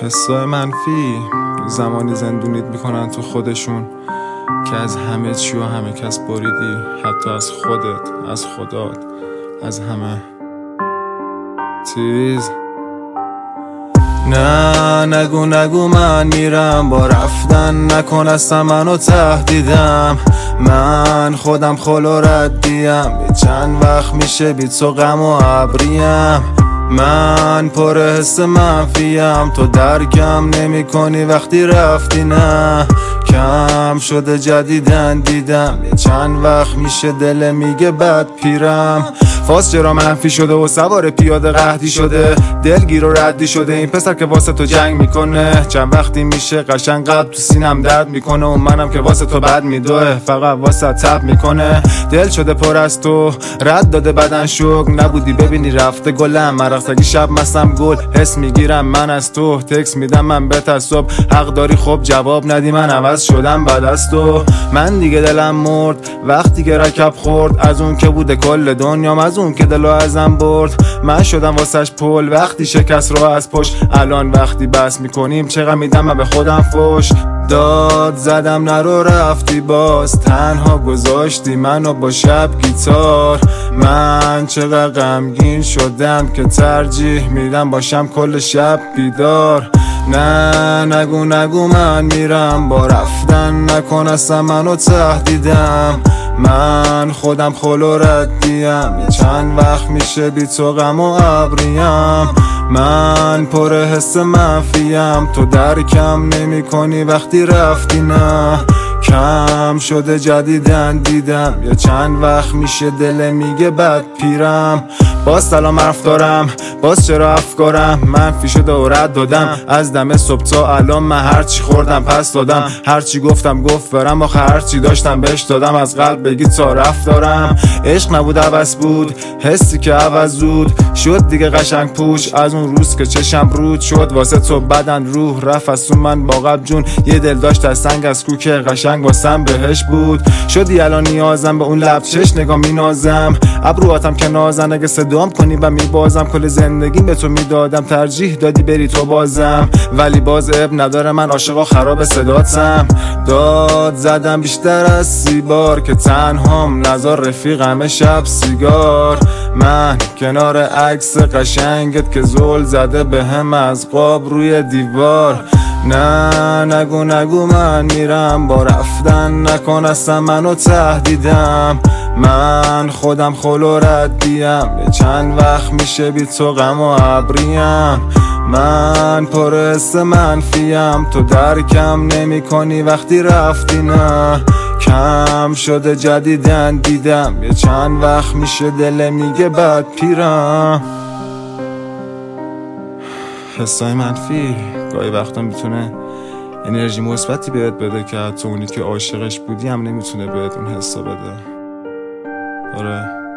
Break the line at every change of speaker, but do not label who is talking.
حسای منفی زمانی زندونیت میکنن تو خودشون که از همه چی و همه کس بریدی، حتی از خودت، از خدات، از همه چیز. نه نگو من میرم با رفتن، نکن اصلا منو تهدیدم. من خودم خلو ردیم، چند وقت میشه بی تو غم و ابریم. من پر حس منفیم، تو درکم نمی کنی وقتی رفتی. نه کم شده جدیدن دیدم، چند وقت میشه دل میگه بد پیرم. فاز چرا منفی شده و سوار پیاده قحطی شده، دلگیر و ردی شده این پسر که واسه تو جنگ میکنه. چند وقتی میشه قشنگ قلب تو سینم درد میکنه و منم که واسه تو بد میدوه، فقط واسه تب میکنه. دل شده پر از تو، رد داده بدن شوق، نبودی ببینی رفته گلم. مرقصگی شب مستم گل، حس میگیرم من از تو، تکس میدم من بهت از صبح. حق داری خب جواب ندی، من عوض شدم بعد از تو. من دیگه دلم مرد وقتی که رکب خورد، از اون که بوده کل دنیام، از اون که دلو ازم برد. من شدم واسش پل وقتی شکست رو از پشت. الان وقتی بس میکنیم چقدر میدم من به خودم فوش. داد زدم نرو رفتی باز، تنها گذاشتی منو با شب گیتار. من چقدر غمگین شدم که ترجیح میدم باشم کل شب بیدار. نه نگو من میرم با رفتن، نکن اصلا منو تهدیدم. من خودم خلو ردیم، چند وقت میشه بی تو غم و ابریم. من پر حس منفیم، تو درکم نمی کنی وقتی رفتی. نه کم شده جدیدن دیدم، یا چند وقت میشه دل میگه بد پیرم. باز سلام حرف دارم، باز چرا افکارم منفی شده و رد دادم. از دم صبح تا الان من هرچی خوردم پس دادم، هرچی گفتم گفت برم، آخه هرچی داشتم بهش دادم. از قلب بگی تا رفت دارم، عشق نبود عوض بود، حسی که عوض زود شد دیگه قشنگ پوش. از اون روز که چشم رود شد واسه تو بدن روح رفت از تو من با قلب جون. یه دل داشت از سنگ از کو که قشنگ واسم بهش بود. شدی الان نیازم به اون لب چش نگاه مینازم، ابروهاتم که نازن اگه صدام کنی و میبازم. کل زندگیم به تو میدادم، ترجیح دادی بری تو بازم. ولی باز اب نداره من عاشق خراب صداتم. داد زدم بیشتر از 30 بار که تنهام، نزار رفیقم شب سیگار. من کنار عکس قشنگت که زل زده به هم از قاب روی دیوار. نه نگو من میرم با رفتن، نکن اصلا منو تهدیدم. من خودم خلو ردیم، چند وقت میشه بی تو غم و ابریم. من پر حس منفیم، تو درکم نمی کنی وقتی رفتی. نه کم شده جدیدن دیدم، یه چند وقت میشه دل میگه بد پیرم. حسای منفی گاهی وقتا میتونه انرژی مثبتی بهت بده که حتی اونی که عاشقش بودی هم نمیتونه بهت اون حسا بده. آره.